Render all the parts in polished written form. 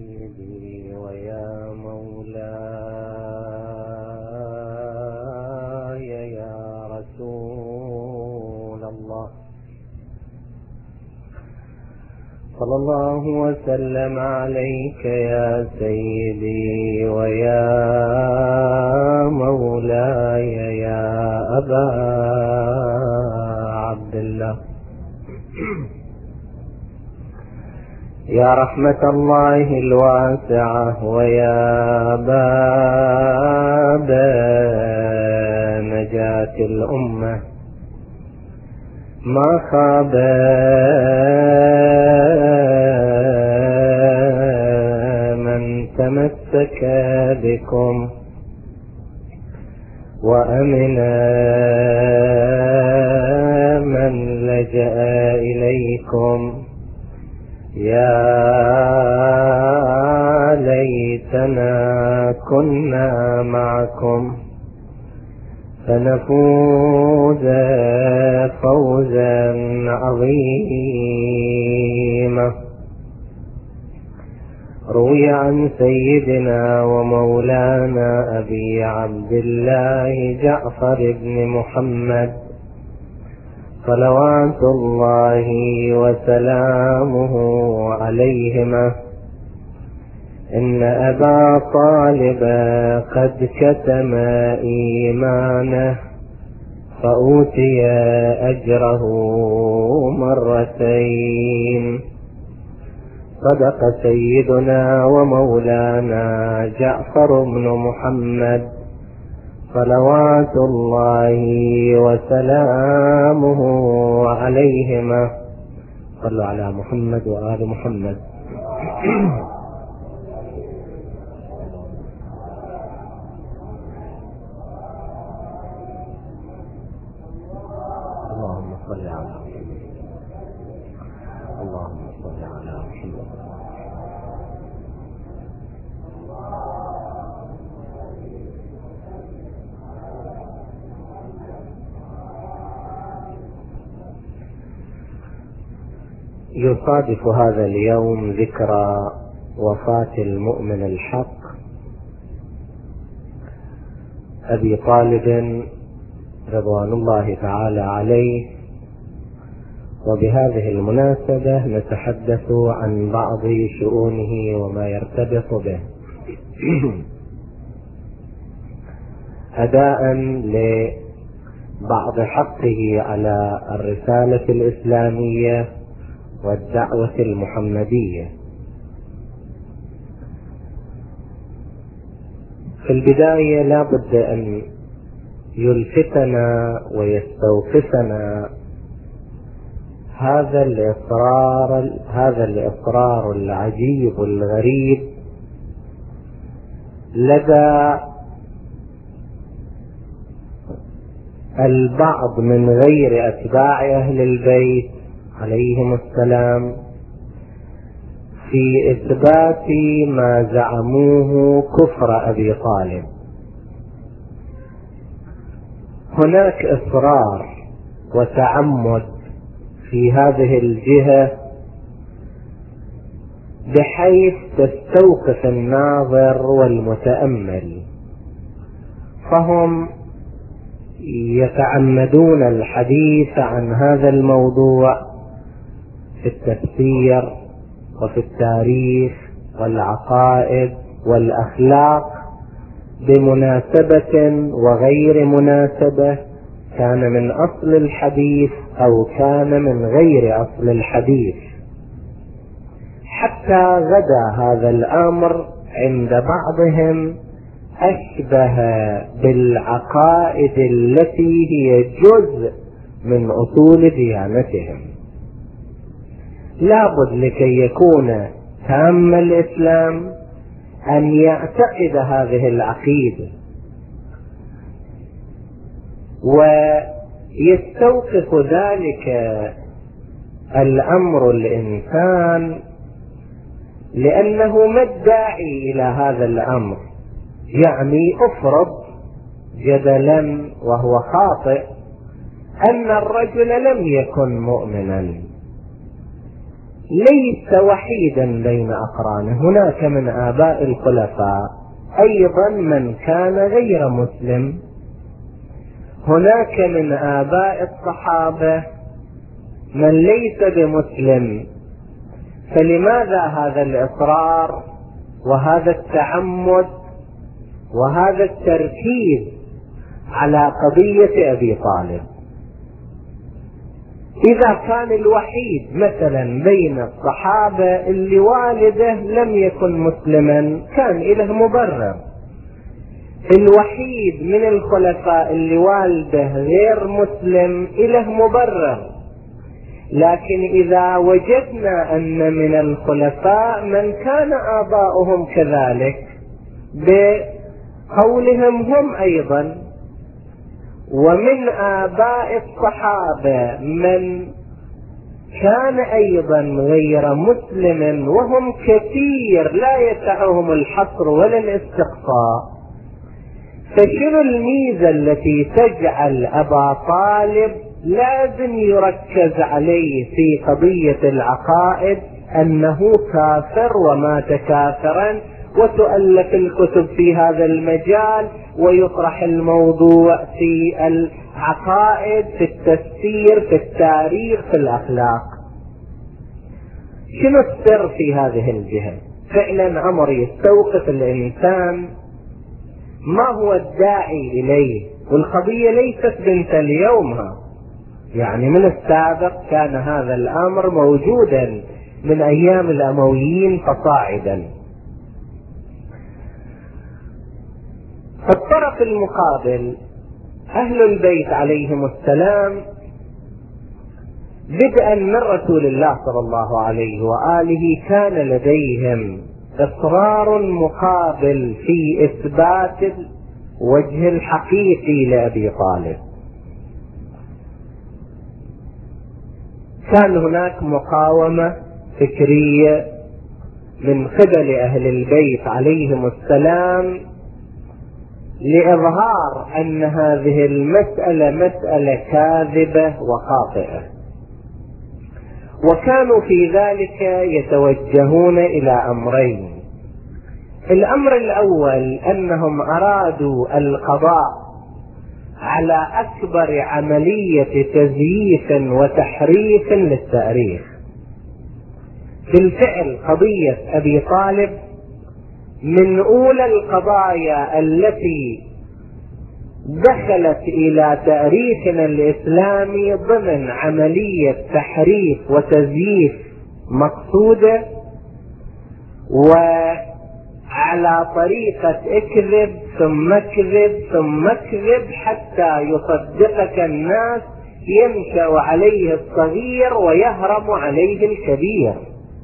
سيدي ويا مولاي يا رسول الله، صلى الله وسلم عليك يا سيدي ويا مولاي يا أبا عبد الله، يا رحمة الله الواسعة ويا باب نجاة الأمة، ما خاب من تمسك بكم وأمن من لجأ إليكم. يا ليتنا كنا معكم فنفوز فوزا عظيما. روي عن سيدنا ومولانا أبي عبد الله جعفر بن محمد صلوات الله وسلامه عليهما إن أبا طالب قد كتم إيمانه فأوتي أجره مرتين. صدق سيدنا ومولانا جعفر بن محمد صلوات الله وسلامه عليهما. صلوا على محمد وآل محمد. اللهم صل على محمد، اللهم صل على محمد. يصادف هذا اليوم ذكرى وفاة المؤمن الحق أبي طالب رضوان الله تعالى عليه، وبهذه المناسبة نتحدث عن بعض شؤونه وما يرتبط به أداء لبعض حقه على الرسالة الإسلامية والدعوة المحمدية. في البداية لا بد أن يلفتنا ويستوقفنا هذا الإصرار العجيب الغريب لدى البعض من غير أتباع أهل البيت عليهم السلام في إثبات ما زعموه كفر أبي طالب. هناك إصرار وتعمد في هذه الجهة بحيث تستوقف الناظر والمتأمل، فهم يتعمدون الحديث عن هذا الموضوع في التفسير وفي التاريخ والعقائد والأخلاق بمناسبة وغير مناسبة، كان من أصل الحديث أو كان من غير أصل الحديث، حتى غدا هذا الأمر عند بعضهم أشبه بالعقائد التي هي جزء من أصول ديانتهم. لابد لكي يكون تام الإسلام أن يعتقد هذه العقيدة ويستوقف ذلك الأمر الإنسان، لأنه ما الداعي إلى هذا الأمر؟ يعني أفرض جدلا وهو خاطئ أن الرجل لم يكن مؤمنا، ليس وحيدا بين أقرانه، هناك من آباء الخلفاء أيضا من كان غير مسلم، هناك من آباء الصحابة من ليس بمسلم. فلماذا هذا الإصرار وهذا التعمد وهذا التركيز على قضية أبي طالب؟ إذا كان الوحيد مثلا بين الصحابة اللي والده لم يكن مسلما كان له مبرر، الوحيد من الخلفاء اللي والده غير مسلم له مبرر. لكن إذا وجدنا أن من الخلفاء من كان آباؤهم كذلك بقولهم هم أيضا، ومن آباء الصحابة من كان أيضا غير مسلم وهم كثير لا يسعهم الحصر ولا الاستقصاء، فشنو الميزة التي تجعل أبا طالب لازم يركز عليه في قضية العقائد أنه كافر ومات كافرا، وتؤلف الكتب في هذا المجال ويطرح الموضوع في العقائد، في التفسير، في التاريخ، في الأخلاق؟ شنو السر في هذه الجهة؟ فعلا أمر يستوقف الإنسان ما هو الداعي إليه، والقضية ليست بنت اليوم، يعني من السابق كان هذا الأمر موجودا من أيام الأمويين فصاعدا. الطرف المقابل أهل البيت عليهم السلام بدءا من رسول الله صلى الله عليه وآله كان لديهم إصرار مقابل في إثبات الوجه الحقيقي لأبي طالب. كان هناك مقاومة فكرية من قبل أهل البيت عليهم السلام لإظهار أن هذه المسألة مسألة كاذبة وخاطئة، وكانوا في ذلك يتوجهون إلى أمرين. الأمر الأول أنهم أرادوا القضاء على أكبر عملية تزييف وتحريف للتاريخ. بالفعل قضية أبي طالب من أولى القضايا التي دخلت إلى تاريخنا الإسلامي ضمن عملية تحريف وتزييف مقصودة، وعلى طريقة اكذب ثم اكذب ثم اكذب حتى يصدقك الناس، ينشأ عليه الصغير ويهرم عليه الكبير.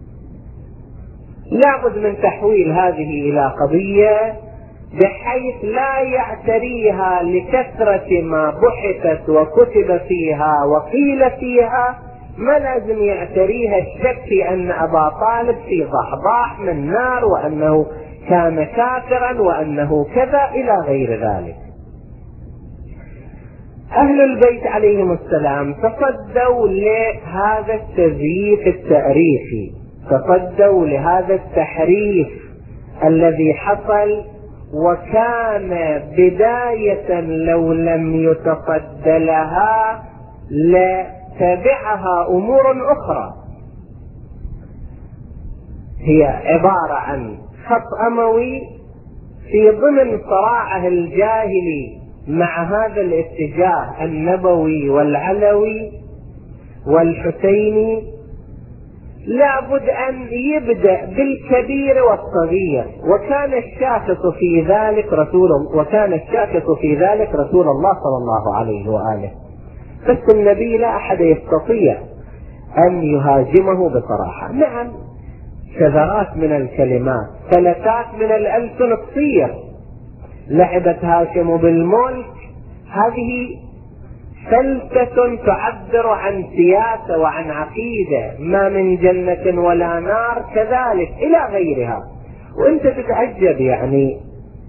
لابد من تحويل هذه إلى قضية بحيث لا يعتريها لكثرة ما بحثت وكتب فيها وقيل فيها، ما لازم يعتريها الشك في أن أبا طالب في ضحضاح من نار وأنه كان كافرا وأنه كذا إلى غير ذلك. أهل البيت عليهم السلام تصدوا لهذا التزييف التاريخي، تصدوا لهذا التحريف الذي حصل، وكان بداية لو لم يتصد لها لتبعها أمور أخرى. هي عبارة عن خط أموي في ضمن صراعه الجاهلي مع هذا الاتجاه النبوي والعلوي والحسيني. لابد أن يبدأ بالكبير والصغير، وكان الشاخص في ذلك رسول الله صلى الله عليه وآله. بس النبي لا أحد يستطيع أن يهاجمه بصراحة. نعم شذرات من الكلمات، فلتات من الألسن تصير، لعبت هاشم بالملك، هذه فلسفة تعبر عن سياسة وعن عقيدة، ما من جنة ولا نار، كذلك إلى غيرها. وانت تتعجب يعني،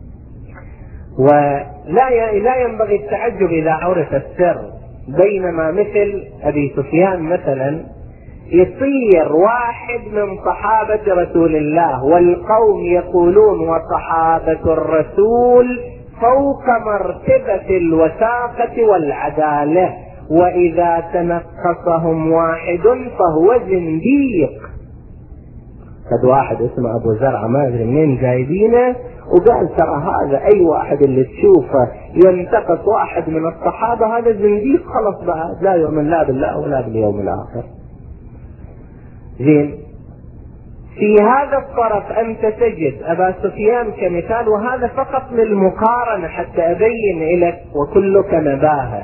ولا ينبغي التعجب إذا عرف السر. بينما مثل أبي سفيان مثلا يصير واحد من صحابة رسول الله والقوم يقولون وصحابة الرسول فوق مرتبة الوثاقة والعدالة، وإذا تنقصهم واحد فهو زنديق. قد واحد اسمه أبو زرع ما أدري منين جايبينه وقال ترى هذا أي واحد اللي تشوفه ينتقص واحد من الصحابة هذا زنديق، خلص بقى لا يؤمن لا بالله ولا باليوم الآخر. زين، في هذا الطرف أنت تجد أبا سفيان كمثال، وهذا فقط للمقارنة حتى أبين لك وكلك نباهة.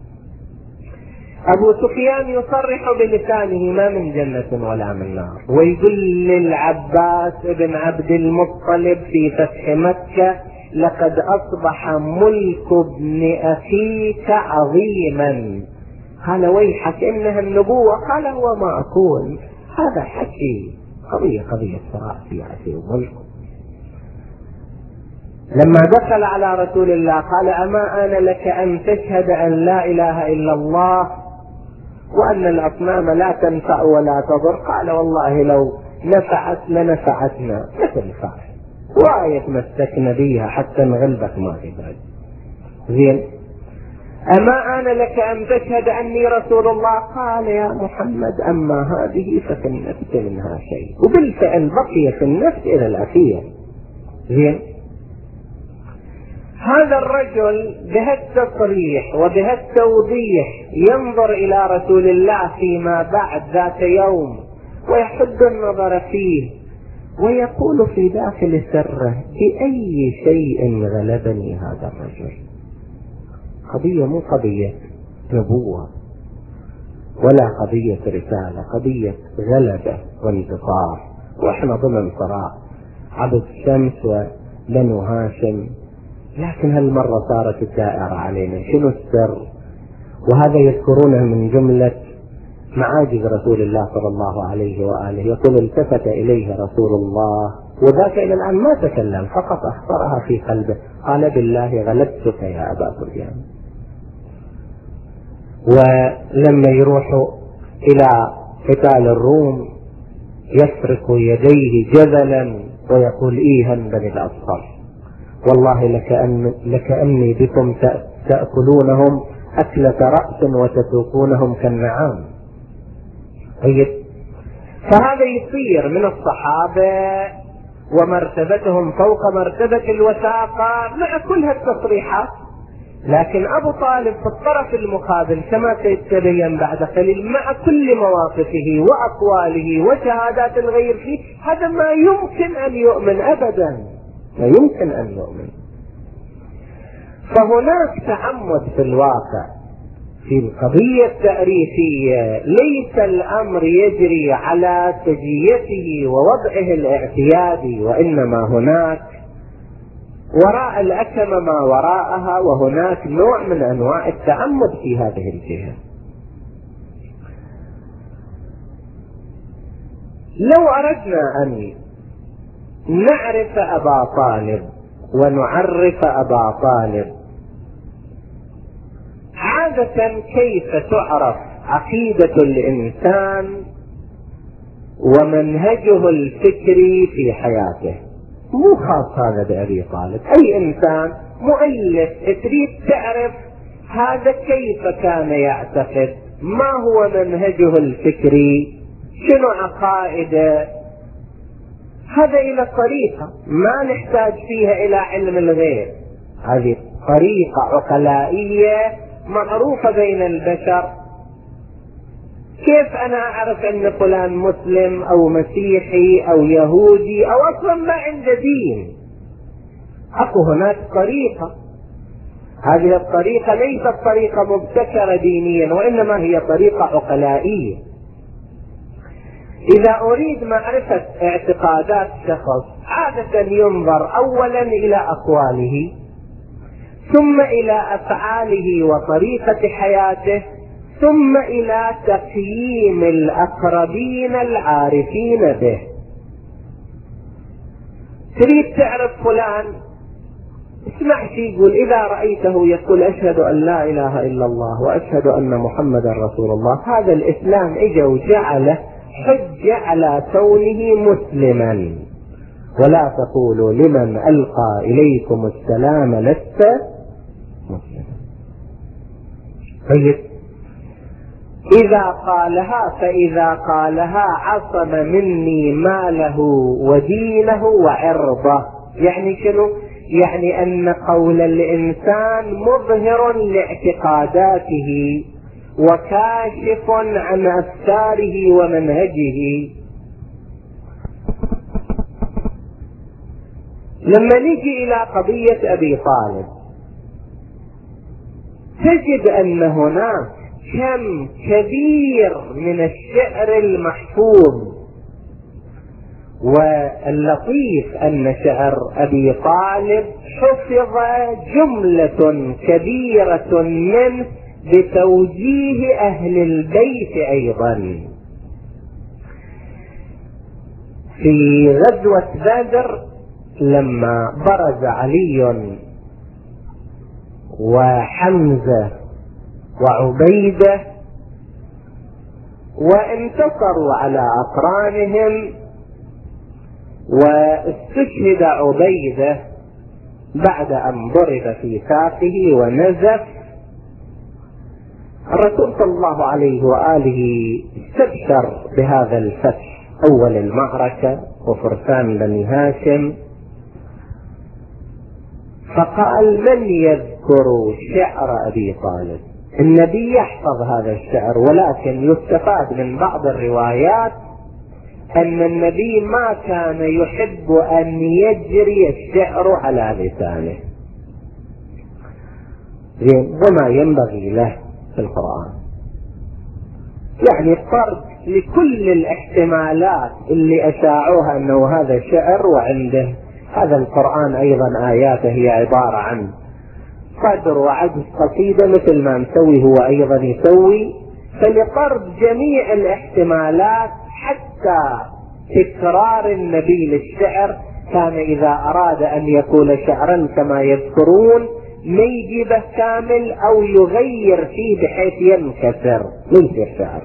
أبو سفيان يصرح بلسانه ما من جنة ولا من نار، ويقول للعباس بن عبد المطلب في فتح مكة لقد أصبح ملك ابن أخيك عظيما. قال ويحك إنها النبوة؟ قال وما أكون، هذا حكي قضية صراع سياسي وملك. لما دخل على رسول الله قال أما آن لك أن تشهد أن لا إله إلا الله وأن الأصنام لا تنفع ولا تضر؟ قال والله لو نفعت لنفعتنا، لا تنفع وآية مسكنا بيها حتى نغلبك ما تبعد. زين، أما آن لك أن تشهد أني رسول الله؟ قال يا محمد أما هذه ففي النفس منها شيء، وبالفعل بقي في النفس إلى الأخير. زين، هذا الرجل بهالتصريح وبهالتوضيح ينظر إلى رسول الله فيما بعد ذات يوم ويحد النظر فيه ويقول في داخل سره بأي شيء غلبني هذا الرجل. قضية مو قضية نبوة ولا قضية رسالة، قضية غلبة وانتصار، واحنا ضمن صراع عبد الشمس وبنو هاشم. لكن هالمرة صارت الدائرة علينا، شنو السر؟ وهذا يذكرونه من جملة معاجز رسول الله صلى الله عليه وآله. يقول التفت إليه رسول الله وذاك إلى الآن ما تكلم، فقط أحصرها في قلبه، قال بالله غلبتك يا أبا سفيان. ولما يروحوا إلى قتال الروم يفرق يديه جذلا ويقول إيها بني الأصفر، والله لكأني بكم تأكلونهم أكلة رأس وتسوقونهم كالنعام. طيب، فهذا يصير من الصحابة ومرتبتهم فوق مرتبة الوثاقة مع كل هالتصريحات. لكن أبو طالب في الطرف المقابل كما سيتبين بعد قليل مع كل مواقفه وأقواله وشهادات الغير فيه، هذا ما يمكن أن يؤمن أبدا، لا يمكن أن يؤمن. فهناك تعمد في الواقع في القضية التاريخية، ليس الأمر يجري على سجيته ووضعه الاعتيادي، وإنما هناك وراء الأكمة ما وراءها، وهناك نوع من أنواع التعمد في هذه الجهة. لو أردنا أن نعرف أبا طالب ونعرف أبا طالب، عادة كيف تعرف عقيدة الإنسان ومنهجه الفكري في حياته؟ مو خاص هذا بأبي طالب، أي إنسان مؤلف تريد تعرف هذا كيف كان يعتقد، ما هو منهجه الفكري، شنو عقائده. هذا إلى طريقة ما نحتاج فيها إلى علم الغير، هذه طريقة عقلائية معروفة بين البشر. كيف أنا أعرف أن فلان مسلم أو مسيحي أو يهودي أو أصلا ما عنده دين؟ أكو هناك طريقة، هذه الطريقة ليست طريقة مبتكرة دينيا، وإنما هي طريقة عقلائية. إذا أريد معرفة اعتقادات شخص عادة ينظر أولا إلى أقواله، ثم إلى أفعاله وطريقة حياته، ثم إلى تقييم الأقربين العارفين به. تريد تعرف فلان، اسمع شيء يقول، إذا رأيته يقول أشهد أن لا إله إلا الله وأشهد أن محمدا رسول الله، هذا الإسلام إجا وجعله حج على كونه مسلما، ولا تقولوا لمن ألقى إليكم السلام لست مسلما. طيب إذا قالها فإذا قالها عصم مني ماله ودينه وعرضه. يعني شنو؟ يعني أن قول الإنسان مظهر لاعتقاداته وكاشف عن أفكاره ومنهجه. لما نجي إلى قضية أبي طالب تجد أن هناك كم كبير من الشعر المحفوظ، واللطيف أن شعر أبي طالب حفظ جملة كبيرة منه بتوجيه أهل البيت أيضا. في غزوة بدر لما برز علي وحمزة وعبيدة وانتصروا على أقرانهم واستشهد عبيدة بعد أن ضرب في ساقه ونزف، الرسول صلى الله عليه وآله استبشر بهذا الفتح أول المعركة وفرسان بني هاشم، فقال: من يذكر شعر أبي طالب؟ النبي يحفظ هذا الشعر، ولكن يستفاد من بعض الروايات أن النبي ما كان يحب أن يجري الشعر على لسانه، وما ينبغي له في القرآن. يعني فرض لكل الاحتمالات اللي أشاعوها أنه هذا شعر، وعنده هذا القرآن أيضا آياته هي عبارة عن صدر وعجز قصيدة مثل ما نسوي هو أيضا يسوي. فلطرد جميع الاحتمالات حتى تكرار النبي للشعر، كان إذا أراد أن يكون شعرا كما يذكرون ما يجيبه كامل أو يغير فيه بحيث ينكسر يصير شعر.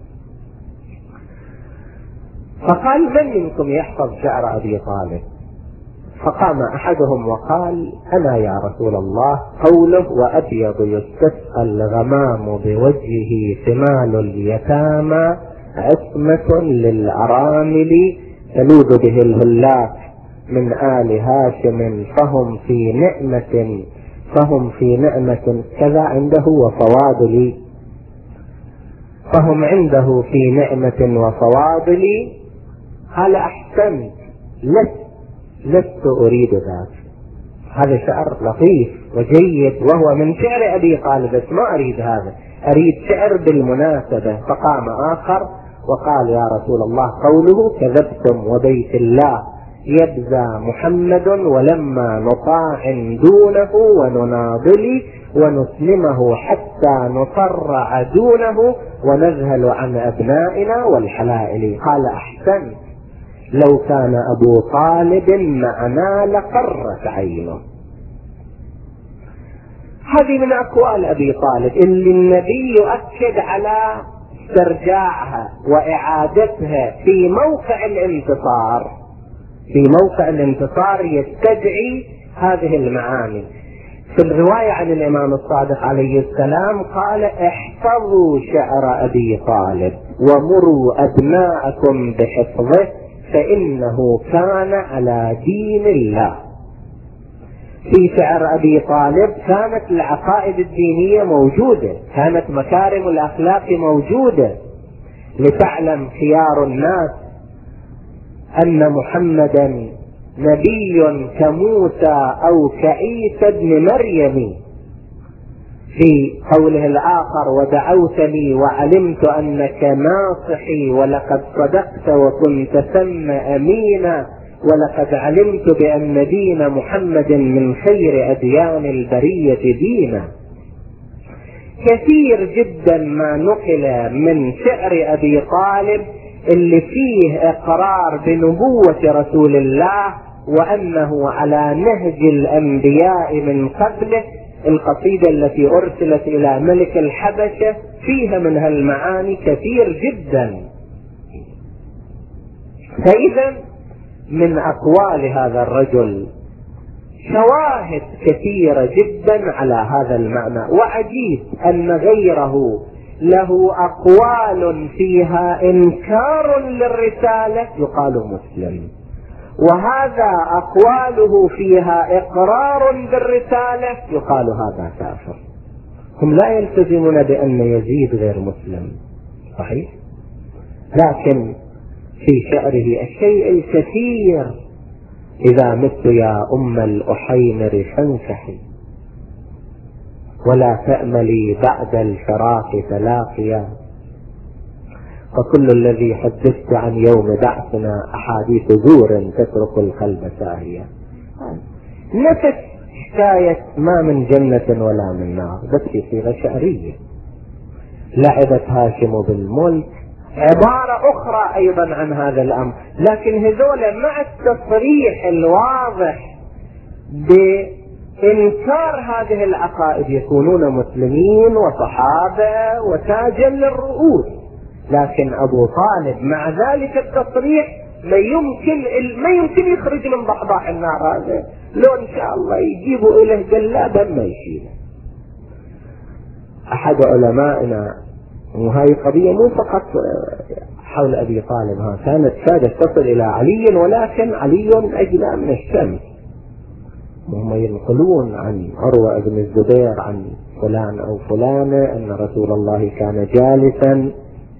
فقال: من منكم يحفظ شعر أبي طالب؟ فقام أحدهم وقال: أنا يا رسول الله. قوله: وأبيض يستسقى الغمام بوجهه ثمال اليتامى عصمة للأرامل تلوذ به الهلاك من آل هاشم فهم في نعمة كذا عنده وفواضل، فهم عنده في نعمة وفواضل. قال: أحسنت، لست أريد ذلك. هذا شعر لطيف وجيد وهو من شعر أبي طالب، بس ما أريد هذا، أريد شعر بالمناسبة. فقام آخر وقال: يا رسول الله، قوله: كذبتم وبيت الله يبزى محمد ولما نطاع دونه ونناضل ونسلمه حتى نصرع دونه ونذهل عن أبنائنا والحلائل. قال: أحسن، لو كان أبو طالب معنا لقرت عينه. هذه من أقوال أبي طالب اللي النبي يؤكد على استرجاعها وإعادتها في موقع الانتصار. في موقع الانتصار يستدعي هذه المعاني. في الرواية عن الإمام الصادق عليه السلام قال: احفظوا شعر أبي طالب ومروا أبناءكم بحفظه فإنه كان على دين الله. في شعر أبي طالب كانت العقائد الدينية موجودة، كانت مكارم الأخلاق موجودة، لتعلم خيار الناس أن محمدا نبي كموسى أو كعيسى ابن مريم. في قوله الآخر: ودعوتني وعلمت أنك ناصحي ولقد صدقت وكنت ثم أمينا ولقد علمت بأن دين محمد من خير أديان البرية دينا. كثير جدا ما نقل من شعر أبي طالب اللي فيه إقرار بنبوة رسول الله وأنه على نهج الأنبياء من قبله. القصيدة التي أرسلت إلى ملك الحبشة فيها من هالمعاني كثير جدا. فإذا من أقوال هذا الرجل شواهد كثيرة جدا على هذا المعنى، وعجيب أن غيره له أقوال فيها إنكار للرسالة يقال مسلم، وهذا أقواله فيها إقرار بالرسالة يقال هذا كافر. هم لا يلتزمون بأن يزيد غير مسلم، صحيح، لكن في شعره الشيء الكثير: إذا مت يا أم الأحيمر فانسحي، ولا تأملي بعد الفراق تلاقيا، فكل الذي حدثت عن يوم بعثنا أحاديث زور تترك القلب ساهيا. نفس حكاية ما من جنة ولا من نار، بس في صيغة شعرية. لعبت هاشم بالملك، عبارة أخرى أيضا عن هذا الأمر، لكن هذول مع التصريح الواضح بإنكار هذه العقائد يكونون مسلمين وصحابة وتاجا للرؤوس، لكن أبو طالب مع ذلك التصريح ما يمكن يخرج من ضحضاح النار هذا، لو إن شاء الله يجيبوا إليه جلابا ما يشيله. أحد علمائنا، وهذه قضية مو فقط حول أبي طالب، كانت كادت تصل إلى علي، ولكن علي أجلى من الشمس. وهم ينقلون عن عروة بن الزبير عن فلان أو فلانة أن رسول الله كان جالسا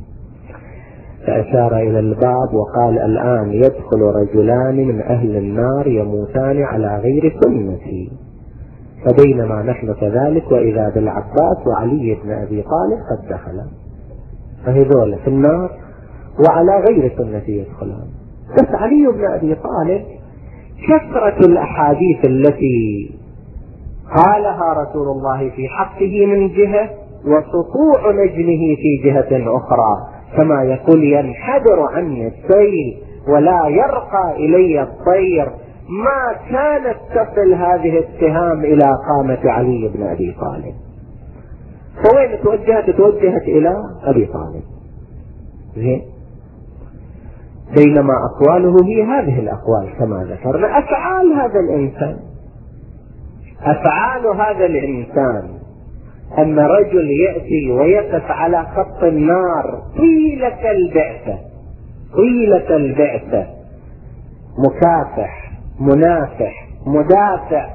فأشار إلى الباب وقال: الآن يدخل رجلان من أهل النار يموتان على غير سنتي. فبينما نحن كذلك وإذا بالعباس وعلي بن أبي طالب قد دخلا، فهذول في النار وعلى غير سنتي يدخلان. بس علي بن أبي طالب كثرة الأحاديث التي قالها رسول الله في حقه من جهة، وسطوع نجمه في جهة أخرى، كما يقول: ينحدر عني السيل ولا يرقى إلي الطير. ما كانت تصل هذه الاتهام إلى قامة علي بن أبي طالب. فوين توجهت إلى أبي طالب، زين، بينما أقواله هي هذه الأقوال كما ذكرنا. أفعال هذا الإنسان أن رجل يأتي ويقف على خط النار طيلة البعثة مكافح منافح مدافع،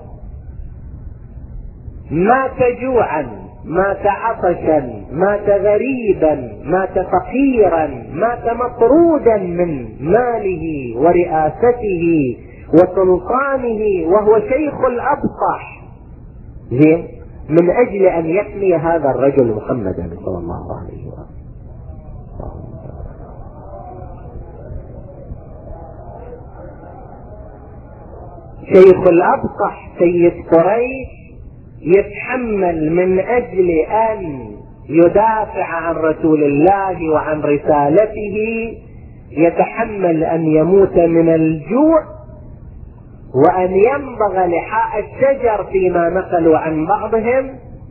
مات جوعا، مات عطشا، مات غريبا، مات فقيرا، مات مطرودا من ماله ورئاسته وسلطانه، وهو شيخ الأبطح، زين، من أجل أن يحمي هذا الرجل محمدا صلى الله عليه وسلم. شيخ الأبطح سيد قريش يتحمل من أجل أن يدافع عن رسول الله وعن رسالته، يتحمل أن يموت من الجوع وأن ينبغ لحاء الشجر فيما نقلوا عن بعضهم،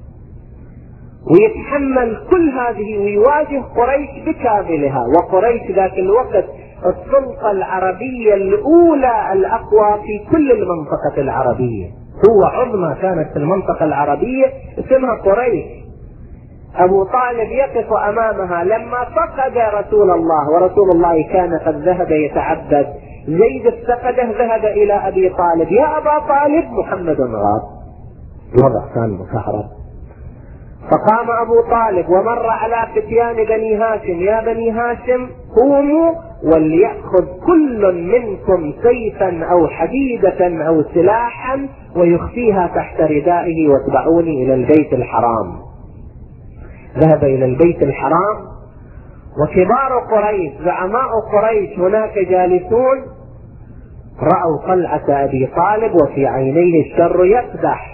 ويتحمل كل هذه ويواجه قريش بكاملها. وقريش ذاك الوقت السلطة العربية الأولى الأقوى في كل المنطقة العربية، هو عظمى كانت في المنطقة العربية اسمها قريش. أبو طالب يقف أمامها لما فقد رسول الله، ورسول الله كان قد ذهب يتعبد، زيد افتقده ذهب إلى أبي طالب: يا أبا طالب محمد غاب. الوضع كان مكهرب. فقام أبو طالب ومر على فتيان بني هاشم: يا بني هاشم قوموا وليأخذ كل منكم سيفا أو حديدة أو سلاحا ويخفيها تحت ردائه واتبعوني إلى البيت الحرام. ذهب إلى البيت الحرام، وكبار قريش زعماء قريش هناك جالسون، رأوا طلعة أبي طالب وفي عينيه الشر يقدح.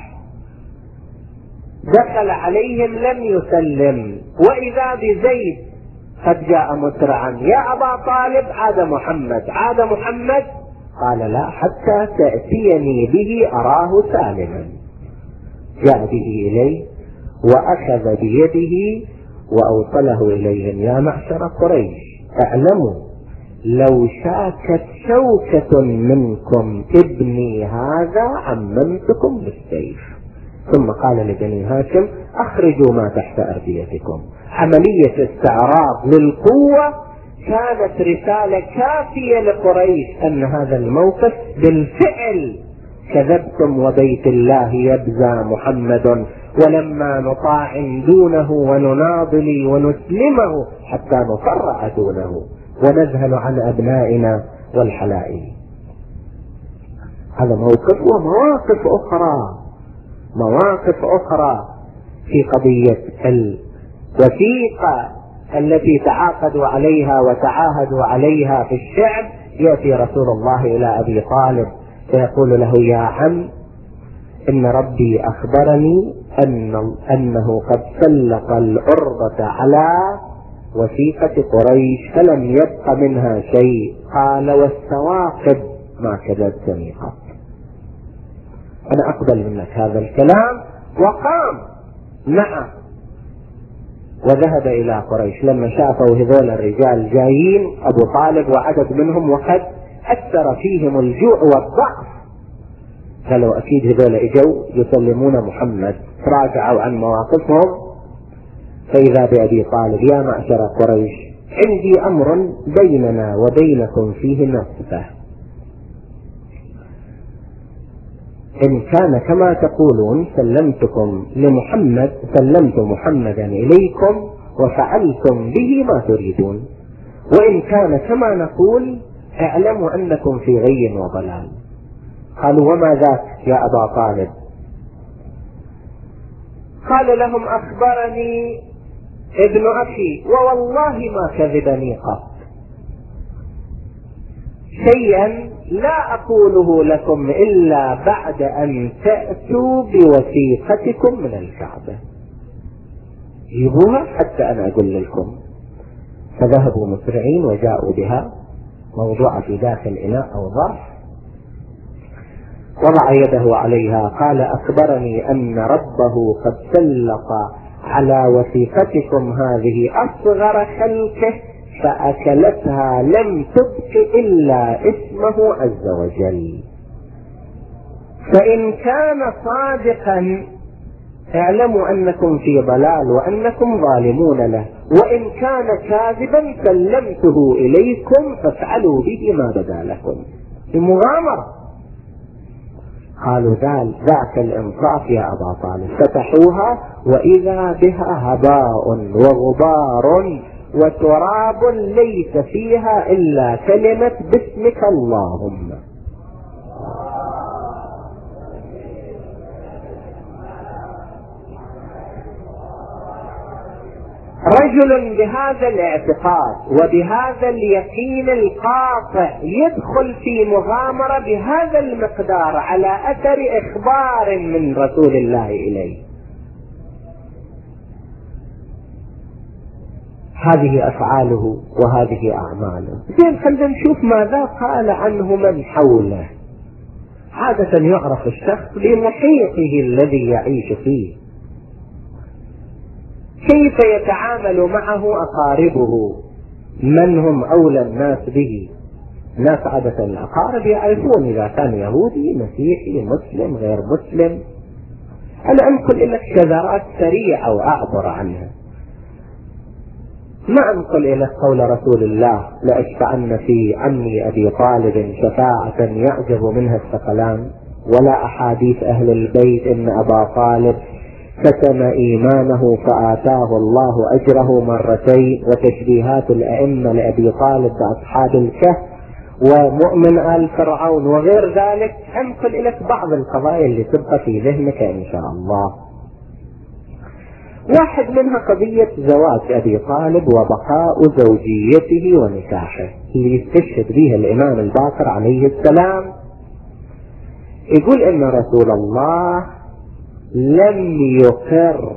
دخل عليهم لم يسلم، وإذا بزيد قد جاء مسرعا: يا أبا طالب عاد محمد. قال: لا، حتى تأتيني به أراه سالما. جاء به إليه وأخذ بيده وأوصله إليهم: يا معشر قريش، اعلموا لو شاكت شوكة منكم ابني هذا عممتكم بالسيف. ثم قال لبني هاشم اخرجوا ما تحت أرديتكم. عملية استعراض للقوة كانت رسالة كافية لقريش أن هذا الموقف بالفعل كذبتم وبيت الله يبزى محمد، ولما نطاعن دونه ونناضل ونسلمه حتى نفرع دونه ونذهل عن أبنائنا والحلائل. هذا موقف ومواقف أخرى في قضية الوثيقة التي تعاقدوا عليها وتعاهدوا عليها في الشعب. يأتي رسول الله إلى أبي طالب فيقول له يا عم إن ربي أخبرني أنه قد سلط الأرضة على وثيقة قريش فلم يبق منها شيء. قال والثواقب ما كذبتني قط، أنا أقبل منك هذا الكلام. وقام معه وذهب إلى قريش. لما شافوا هذول الرجال جايين أبو طالب وعدد منهم وقد أثر فيهم الجوع والضعف، قالوا أكيد هذول إجوا يسلمون محمد، تراجعوا عن مواقفهم. فإذا بأبي طالب يا معشر قريش عندي أمر بيننا وبينكم فيه نصفة، إن كان كما تقولون سلمتكم لمحمد سلمت محمدا إليكم وفعلتم به ما تريدون، وإن كان كما نقول اعلموا أنكم في غي وضلال. قالوا وما ذاك يا أبا طالب؟ قال لهم أخبرني ابن أخي ووالله ما كذبني قط، شيئا لا أقوله لكم إلا بعد أن تأتوا بوثيقتكم من الكعبة، جيبوها حتى أنا أقول لكم. فذهبوا مسرعين وجاءوا بها موضوعة في داخل إناء أو ظرف، وضع يده عليها قال أخبرني أن ربه قد سلط على وثيقتكم هذه أصغر خلقه فأكلتها لم تبق إلا اسمه عز وجل، فإن كان صادقا اعلموا أنكم في ضلال وأنكم ظالمون له، وإن كان كاذبا سلمته إليكم فافعلوا به ما بدا لكم. المغامرة. قالوا ذاك الإنصاف يا أبا طالب. فتحوها وإذا بها هباء وغبار وتراب ليس فيها إلا كلمة باسمك اللهم. رجل بهذا الاعتقاد وبهذا اليقين القاطع يدخل في مغامرة بهذا المقدار على أثر إخبار من رسول الله إليه. هذه أفعاله وهذه أعماله. زين خلينا نشوف ماذا قال عنه من حوله. عادة يعرف الشخص بمحيطه الذي يعيش فيه، كيف يتعامل معه أقاربه، من هم أولى الناس به. الناس عادة الأقارب يعرفون إذا كان يهودي مسيحي مسلم غير مسلم. أنا أنقل لك شذرات سريعة وأعبر عنها. ما أنقل لك قول رسول الله لأشفعن في عمي أبي طالب شفاعة يعجب منها الثقلان، ولا أحاديث أهل البيت إن أبا طالب ختم إيمانه فآتاه الله أجره مرتين، وتشبيهات الأئمة لأبي طالب بأصحاب الكهف ومؤمن آل فرعون وغير ذلك. أنقل لك بعض القضايا اللي تبقى في ذهنك إن شاء الله. واحد منها قضية زواج أبي طالب وبقاء زوجيته ونكاحه اللي يستشهد بها الإمام الباقر عليه السلام. يقول إن رسول الله لم يقر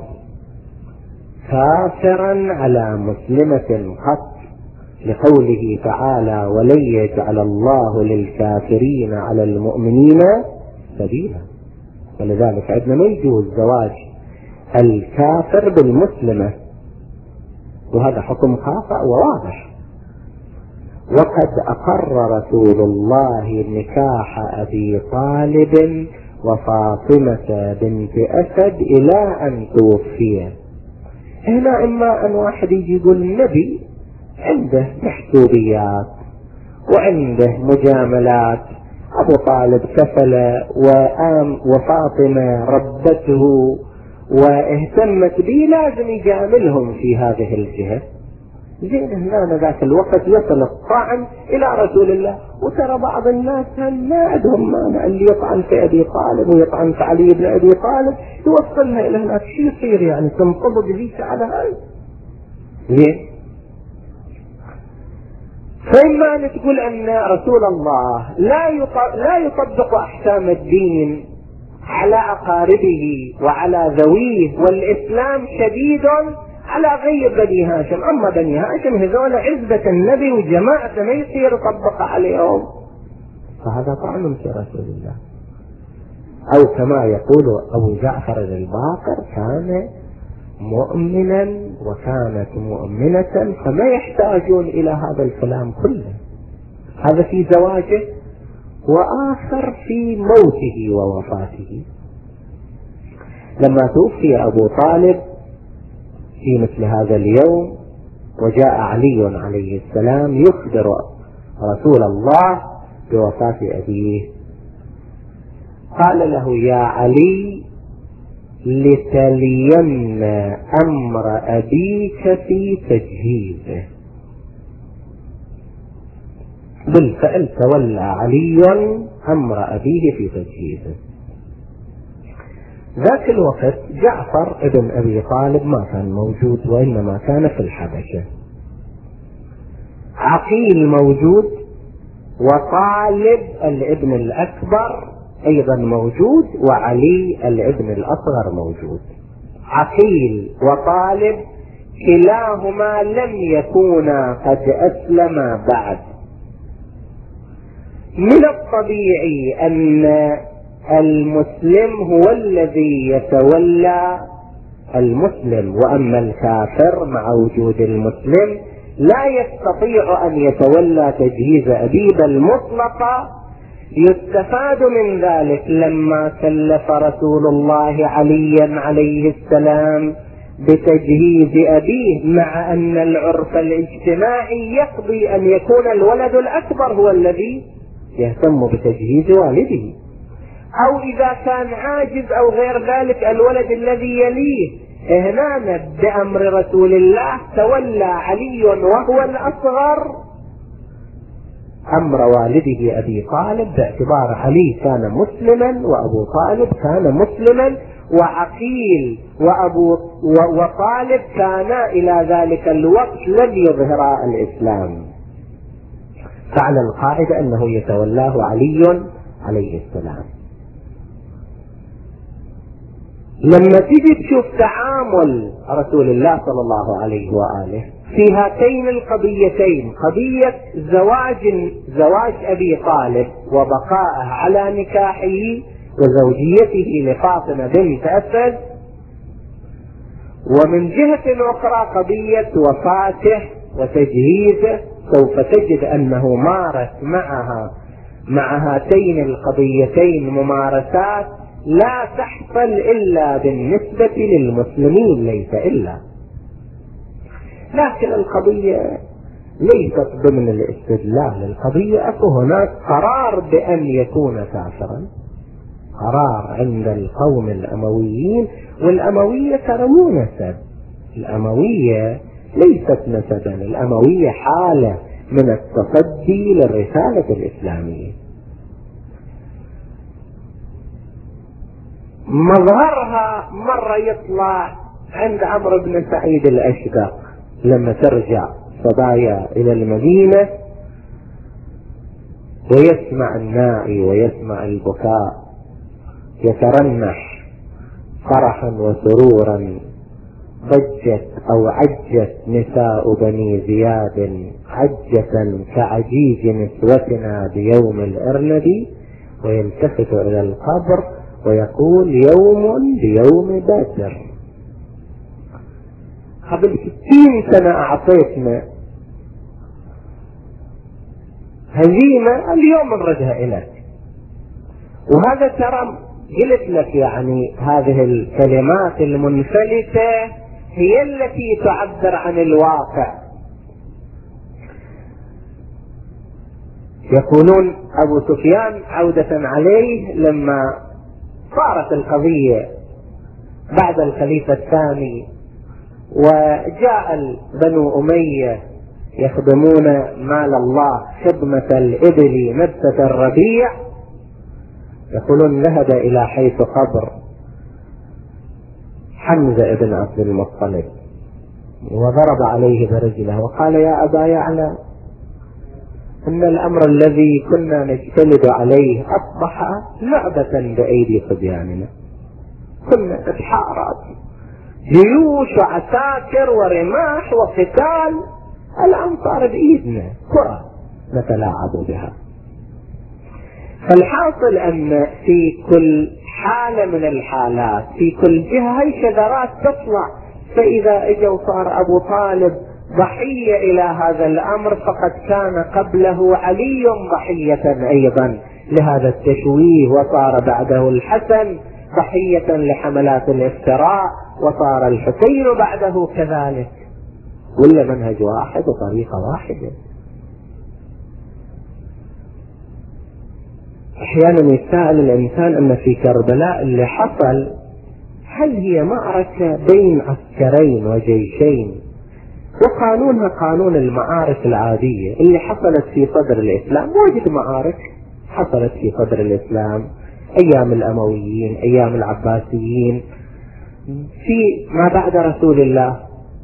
كافرا على مسلمة قط، لقوله تعالى ولن يجعل الله للكافرين على المؤمنين سبيلا. ولذلك عندنا ما يجوز زواج الكافر بالمسلمة، وهذا حكم خاطئ وواضح. وقد أقر رسول الله نكاح أبي طالب وفاطمة بنت أسد إلى أن توفي. هنا إما أن واحد يجي يقول النبي عنده محسوبيات وعنده مجاملات، أبو طالب كفل وفاطمة ربته واهتمت به، لازم يجاملهم في هذه الجهة. زين هنا ذاك الوقت يصل الطعن إلى رسول الله، وترى بعض الناس ما عندهم مانع اللي يطعن في أبي طالب ويطعن في علي بن أبي طالب يوصلها إلى هناك. شو يصير يعني تنطبق ذيك على هاي؟ زين فإما أن تقول أن رسول الله لا يطبق أحكام الدين على أقاربه وعلى ذويه، والإسلام شديد على غير بني هاشم، أما بني هاشم هذول عزبة النبي وجماعة ما يصير يطبق عليهم، فهذا طعن في رسول الله. أو كما يقول أبو جعفر الباقر كان مؤمنا وكانت مؤمنة، فما يحتاجون إلى هذا الكلام كله. هذا في زواجه، وآخر في موته ووفاته. لما توفي أبو طالب في مثل هذا اليوم وجاء علي عليه السلام يخبر رسول الله بوفاة أبيه، قال له: يا علي لتلين أمر أبيك في تجهيزه. بالفعل تولى علي أمر أبيه في تجهيزه. ذاك الوقت جعفر ابن أبي طالب ما كان موجود، وإنما كان في الحبشة. عقيل موجود، وطالب الابن الأكبر أيضا موجود، وعلي الابن الأصغر موجود. عقيل وطالب كلاهما لم يكونا قد أسلما بعد. من الطبيعي أن المسلم هو الذي يتولى المسلم، وأما الكافر مع وجود المسلم لا يستطيع أن يتولى تجهيز أبيه. بل مطلقا يستفاد من ذلك لما كلف رسول الله عليا عليه السلام بتجهيز أبيه، مع أن العرف الاجتماعي يقضي أن يكون الولد الأكبر هو الذي يهتم بتجهيز والده، أو إذا كان عاجز أو غير ذلك الولد الذي يليه. هنا بأمر رسول الله تولى علي وهو الأصغر أمر والده أبي طالب، باعتبار علي كان مسلما وأبو طالب كان مسلما، وعقيل وطالب كانا إلى ذلك الوقت لم يظهرا الإسلام، فعلى القاعدة أنه يتولاه علي عليه السلام. لما تيجي تشوف تعامل رسول الله صلى الله عليه وآله في هاتين القضيتين، قضية زواج أبي طالب وبقائه على نكاحه وزوجيته لفاطمة بنت أسد، ومن جهة أخرى قضية وفاته وتجهيزه، سوف تجد أنه مارس مع هاتين القضيتين ممارسات لا تحصل إلا بالنسبة للمسلمين، ليس إلا. لكن القضية ليست ضمن الاستدلال. القضية أكو هناك قرار بأن يكون كافرا، قرار عند القوم الأمويين، والأموية ترى مو نسب، الأموية ليست نسبا، الأموية حالة من التصدي للرسالة الإسلامية. مظهرها مرة يطلع عند عمرو بن سعيد الأشقر لما ترجع صبايا إلى المدينة ويسمع النائي ويسمع البكاء، يترنح فرحا وسرورا. ضجت أو عجت نساء بني زياد عجة كعجيج نسوتنا بيوم الأرنب، ويلتفت إلى القبر ويقول: يوم بيوم بدر. قبل 60 سنة أعطيتنا هزيمة اليوم نردها إليك. وهذا ترى قلت لك يعني هذه الكلمات المنفلتة هي التي تعبر عن الواقع. يقولون أبو سفيان عودة عليه لما صارت القضية بعد الخليفة الثاني وجاء بنو أمية يخدمون مال الله خدمة الإبل نبتة الربيع، يقولون ذهب إلى حيث قبر حمزة ابن عبد المطلب وضرب عليه برجله وقال يا أبا يعلى إن الأمر الذي كنا نجتلد عليه أصبح لعبة بأيدي صبياننا، كنا نتحارب جيوش وعساكر ورماح وقتال، الآن صار بإيدنا كرة نتلاعب بها. فالحاصل أن في كل حالة من الحالات في كل جهة هاي شذرات تطلع، فإذا اجوا صار أبو طالب ضحية إلى هذا الأمر فقد كان قبله علي ضحية أيضا لهذا التشويه، وصار بعده الحسن ضحية لحملات الافتراء، وصار الحسين بعده كذلك، ولا منهج واحد وطريقة واحدة. أحيانا يسأل الإنسان أن في كربلاء اللي حصل هل هي معركة بين عسكرين وجيشين وقانونها قانون المعارك العادية اللي حصلت في صدر الإسلام؟ واجد معارك حصلت في صدر الإسلام أيام الأمويين أيام العباسيين في ما بعد رسول الله،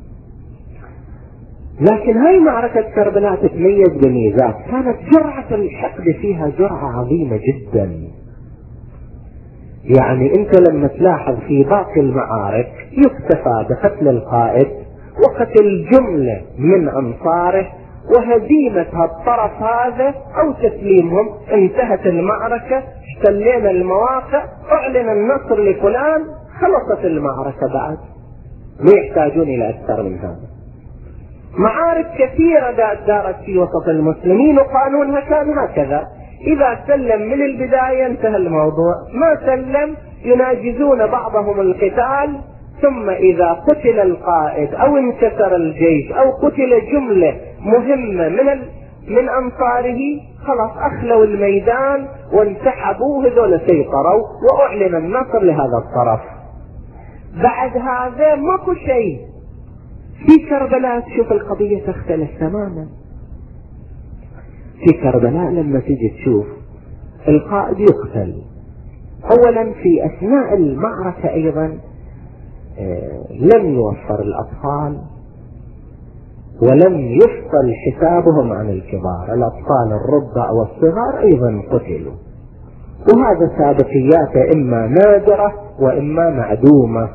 لكن هاي معركة كربلاء تتميز بميزات، كانت جرعة الحقد فيها جرعة عظيمة جدا. يعني انت لما تلاحظ في باقي المعارك يكتفى بقتل القائد وقتل جملة من أنصاره وهزيمة الطرف هذا أو تسليمهم، انتهت المعركة، احتلينا المواقع، أعلن النصر لفلان، خلصت المعركة بعد، ما يحتاجون إلى أكثر من هذا. معارك كثيرة دارت في وسط المسلمين وقانونها كان هكذا، إذا سلم من البداية انتهى الموضوع، ما سلم يناجزون بعضهم القتال، ثم إذا قتل القائد أو انكسر الجيش أو قتل جملة مهمة من أنصاره خلاص أخلوا الميدان وانسحبوا، هذول سيطروا وأعلن النصر لهذا الطرف. بعد هذا ماكو شيء. في كربلاء تشوف القضية تختلف تماما. في كربلاء لما تيجي تشوف القائد يقتل، أولا في أثناء المعركة أيضا لم يوفر الأطفال ولم يفصل حسابهم عن الكبار، الأطفال الرضع والصغار أيضا قتلوا، وهذا سابقيات إما نادرة وإما معدومة.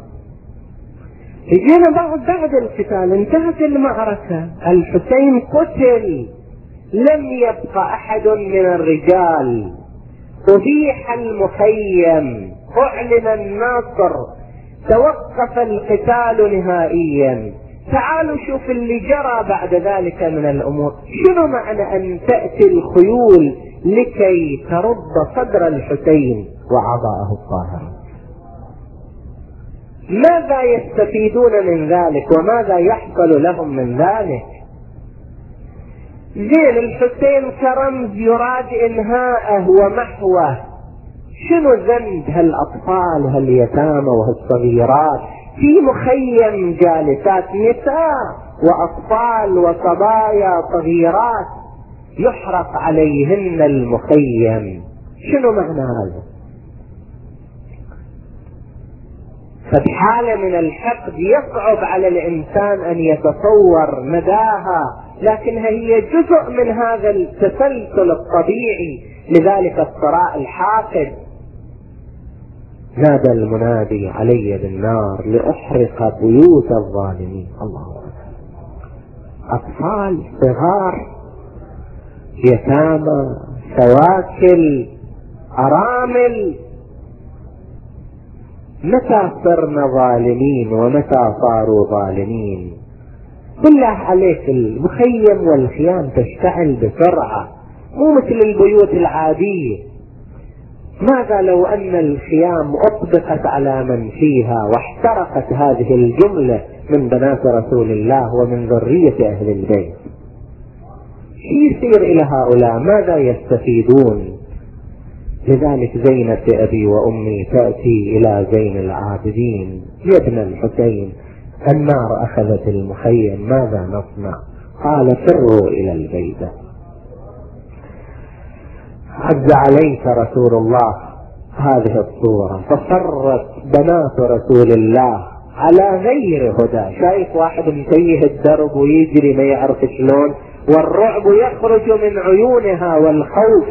يجينا بعد القتال انتهت المعركة، الحسين قتل، لم يبقى أحد من الرجال، أبيح المخيم، أعلن النصر، توقف القتال نهائيا. تعالوا شوف اللي جرى بعد ذلك من الأمور. شنو معنى أن تأتي الخيول لكي ترد صدر الحسين وعضاءه الطاهر؟ ماذا يستفيدون من ذلك وماذا يحصل لهم من ذلك؟ زين الحسين كرمز يراد إنهاءه ومحوه، شنو ذنب هالأطفال وهاليتامى وهالصغيرات في مخيم جالسات، نساء وأطفال وصبايا صغيرات يحرق عليهن المخيم، شنو معنى هذا؟ فبحالة من الحقد يصعب على الإنسان أن يتصور مداها، لكنها هي جزء من هذا التسلسل الطبيعي، لذلك الصراع الحاقد. نادى المنادي علي بالنار لأحرق بيوت الظالمين. الله أكبر، أطفال صغار، يتامى، سواكل، أرامل، متى صرنا ظالمين ومتى صاروا ظالمين؟ بالله عليك المخيم والخيام تشتعل بسرعة، مو مثل البيوت العادية. ماذا لو أن الخيام أطبقت على من فيها واحترقت هذه الجملة من بنات رسول الله ومن ذرية أهل البيت؟ يصير إلى هؤلاء؟ ماذا يستفيدون؟ لذلك زينب أبي وأمي تأتي إلى زين العابدين: يا ابن الحسين، النار أخذت المخيم، ماذا نصنع؟ قال: فروا إلى البيدة. عز عليك رسول الله هذه الصورة، فصرت بنات رسول الله على غير هدى. شايف واحد متيه الدرب ويجري ما يعرف شلون، والرعب يخرج من عيونها والخوف.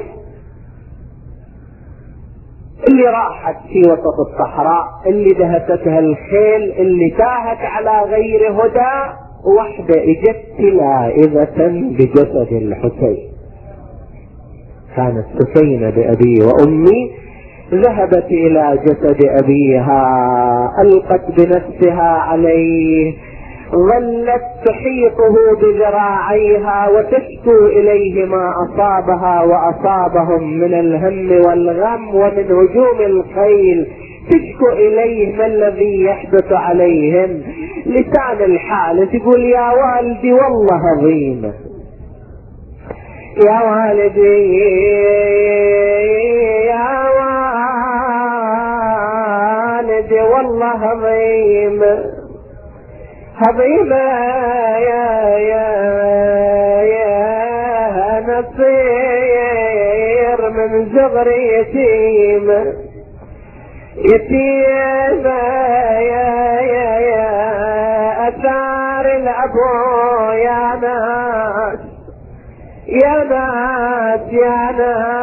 اللي راحت في وسط الصحراء، اللي دهستها الخيل، اللي تاهت على غير هدى، وحدة اجت لائذة بجسد الحسين. كانت سكينة بأبي وأمي، ذهبت إلى جسد أبيها، ألقت بنفسها عليه، ظلت تحيطه بذراعيها وتشكو إليه ما أصابها وأصابهم من الهم والغم ومن هجوم الخيل. تشكو إليه ما الذي يحدث عليهم. لسان الحال تقول: يا والدي والله عظيم، يا والدي يا والدي والله عظيم، عظيمة يا نصير من صغري يتيم، يتيمة يا أثار الأبو، يا ناس يا ناس يا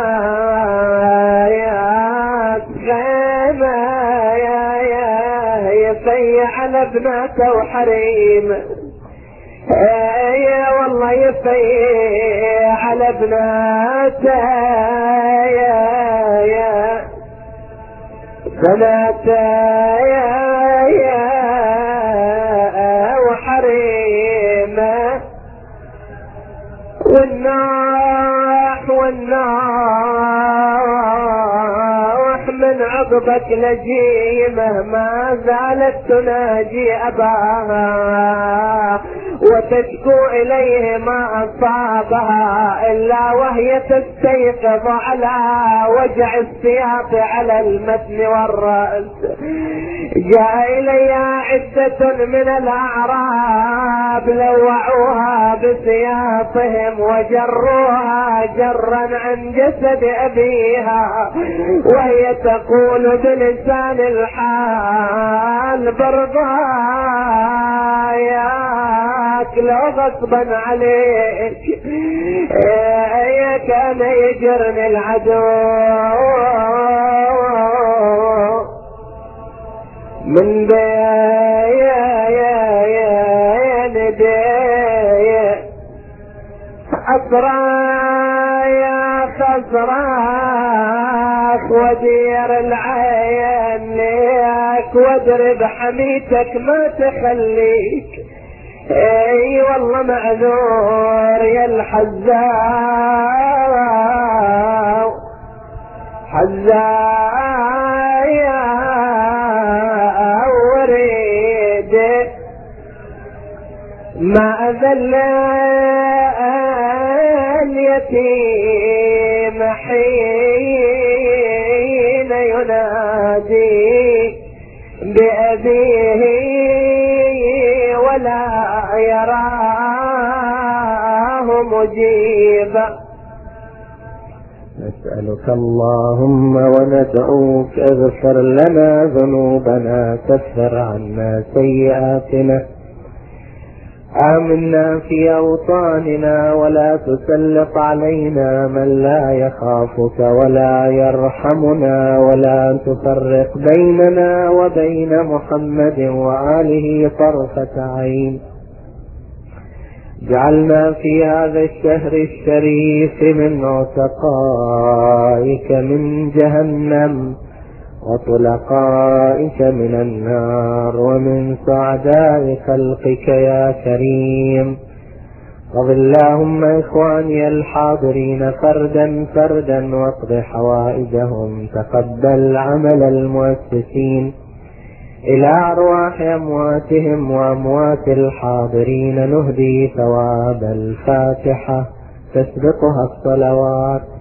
ناس خيمة يفي على ابناته وحريم، يا والله يفي على ابناته يا بناته يا وحريمه، والناح من عقبك لجيمه، ما زالت تناجي أباها وتشكو إليه ما أصابها، إلا وهي تستيقظ على وجع السياط على المتن والرأس. جاء إلي عدة من الأعراب، لوعوها بسياطهم وجروها جرا عن جسد أبيها، وهي تقول بلسان الحال: برضاياك لو غصبا عليك، كان يجرني العدو من بين أسرى يا خسراك، ودير العين ليك، واضرب حميتك ما تخليك، اي والله معذور يا الحزاو، حزاو يا وريد، ما أذل اليتيم حين ينادي بأبيه ولا يراه مجيبا. نسألك اللهم وندعوك اغفر لنا ذنوبنا، كفر عنا سيئاتنا، آمنا في أوطاننا، ولا تسلط علينا من لا يخافك ولا يرحمنا، ولا تفرق بيننا وبين محمد وآله طرفة عين. جعلنا في هذا الشهر الشريف من عتقائك من جهنم وطلقائك من النار، ومن سعداء خلقك يا كريم. واغفر اللهم إخواني الحاضرين فردا فردا واقض حوائجهم. تقبل عمل المؤسسين. إلى أرواح أمواتهم وأموات الحاضرين نهدي ثواب الفاتحة تسبقها الصلوات.